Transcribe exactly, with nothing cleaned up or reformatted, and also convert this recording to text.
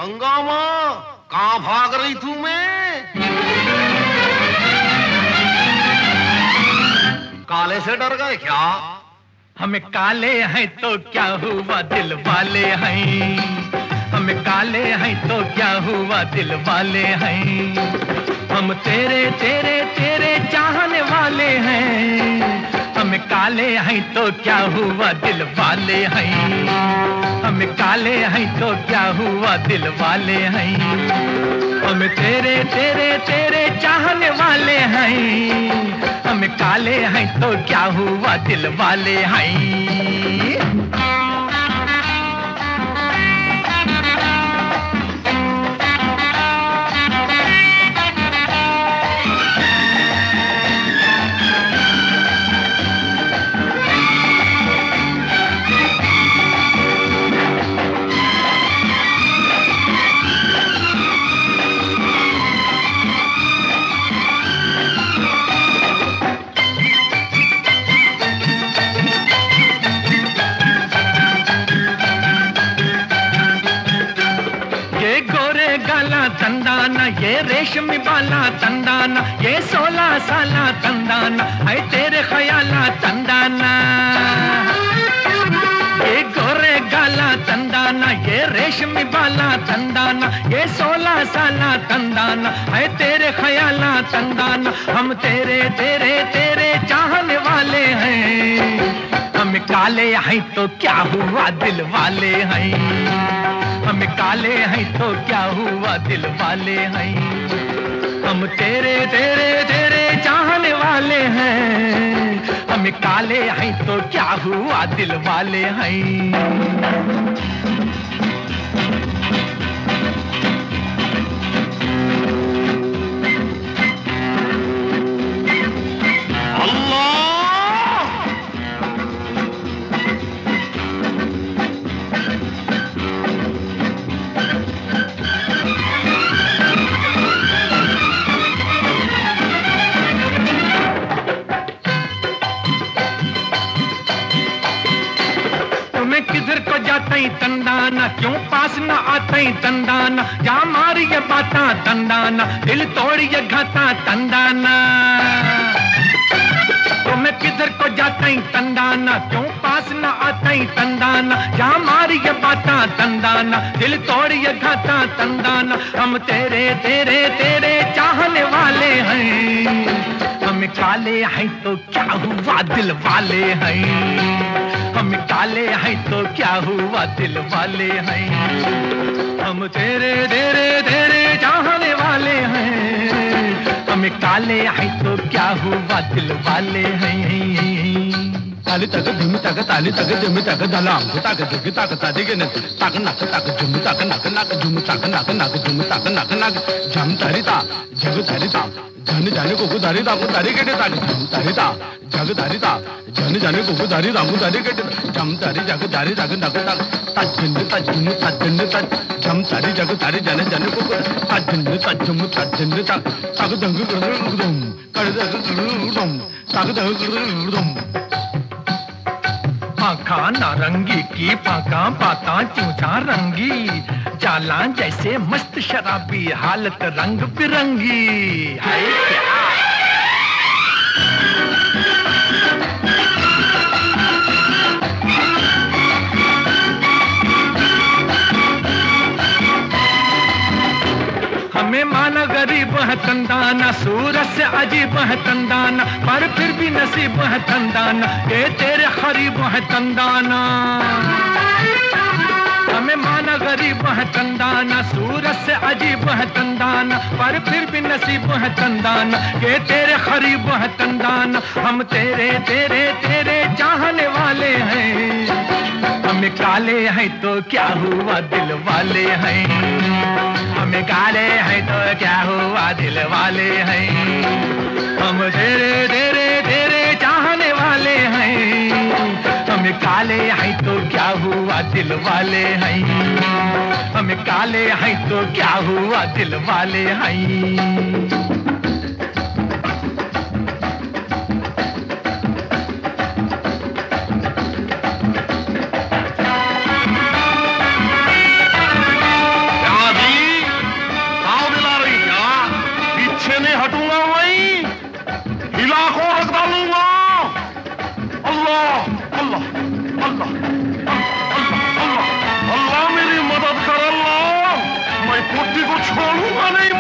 हंगामा, कहाँ भाग रही थू मैं? काले से डर गए क्या? हम काले हैं तो क्या हुआ दिल वाले हैं, हम काले हैं तो क्या हुआ दिल वाले हैं, हम तेरे तेरे तेरे चाहने वाले हैं, हम काले हैं तो क्या हुआ दिल वाले हैं, हम काले हैं तो क्या हुआ दिल वाले हैं, हम तेरे तेरे तेरे चाहने वाले हैं, हम काले हैं तो क्या हुआ दिल वाले हैं। तंदाना ये रेशमी बाला तंदाना, ये सोलह साला तंदाना है तेरे ख्याला तंदाना, ये गोरे गाला तंदाना, ये रेशमी बाला तंदाना, ये सोलह साला तंदाना है तेरे ख्याला तंदाना, हम तेरे तेरे तेरे चाहने वाले हैं, हम काले हैं तो क्या हुआ दिल वाले हैं, हम काले हैं तो क्या हुआ दिल वाले हैं, हम तेरे तेरे तेरे चाहने वाले हैं, हम काले हैं तो क्या हुआ दिल वाले हैं। किधर को जाते तंदाना, क्यों पास न आते तंदाना, जा मारी ये बाता तंदाना, दिल तोड़ ये घाता तंदाना, तो मैं किधर को जाते तंदाना, क्यों पास न आते तंदाना, जा मारी ये बाता तंदाना, दिल तोड़ ये घाता तंदाना, हम तेरे तेरे तेरे चाहने वाले हैं, हम काले हैं तो क्या हुआ दिल वाले हैं, हम काले हैं तो क्या हुआ दिल वाले हैं, हम तेरे तेरे तेरे चाहने वाले हैं, हम काले हैं तो क्या हुआ दिल वाले हैं। ताली तक धुम तक ताली तक धुम तक दलाम तक जग तक तादिगे न तक नक तक झुम तक नक नक झुम तक नक नक झुम तक नक नक झम तारिता जग तारिता जन जाने को दारी दा दारी के तक झम तारिता जग तारिता जन जाने को दारी दा दारी के झम तारी जग दारी जग नक तक तजन तजन तजन तज झम तारी जग तारी जन जाने को तजन तजम तजन तक तक दंग गुदुम कर दंग गुदुम तक दंग गुदुम। आँखा नारंगी की पाका पाता चूचा रंगी, जाला जैसे मस्त शराबी हालत रंग बिरंगी है क्या। हमें माना गरीब है तंदाना, सूरत से अजीब है तंदाना, पर फिर भी नसीब है तंदाना, ये तेरे खरीब है तंदाना। हमें माना गरीब है तंदाना, सूरत से अजीब है तंदाना, पर फिर भी नसीब है तंदाना, ये तेरे खरीब है तंदाना, हम तेरे तेरे तेरे चाहने वाले हैं, हम काले हैं तो क्या हुआ दिल वाले हैं, हम काले हैं तो क्या हुआ दिल वाले हैं, हम तेरे तेरे तेरे चाहने वाले हैं, हम काले हैं तो क्या हुआ दिल वाले हैं, हम काले हैं तो क्या हुआ दिल वाले हैं। क्या हुआ नहीं